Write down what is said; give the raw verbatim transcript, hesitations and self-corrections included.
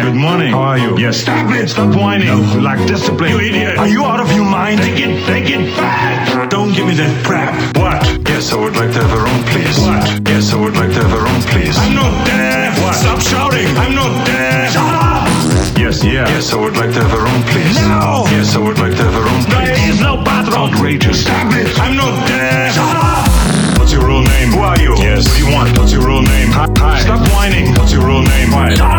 Good morning. How are you? Yes. Stop it. Stop whining. No, you lack discipline. You idiot. Are you out of your mind? Take it, take it back. Don't give me that crap. What? Yes, I would like to have a room, please. What? Yes, I would like to have a room, please. I'm not deaf. What? Stop shouting. I'm not deaf. Shut up. Yes, yeah. Yes, I would like to have a room, please. No. Yes, I would like to have a room, please. There is no bathroom. Outrageous. Stop it. I'm not deaf. Shut up. What's your real name? Who are you? Yes. What do you want? What's your real name? Hi. Stop whining. What's your real name? Quiet.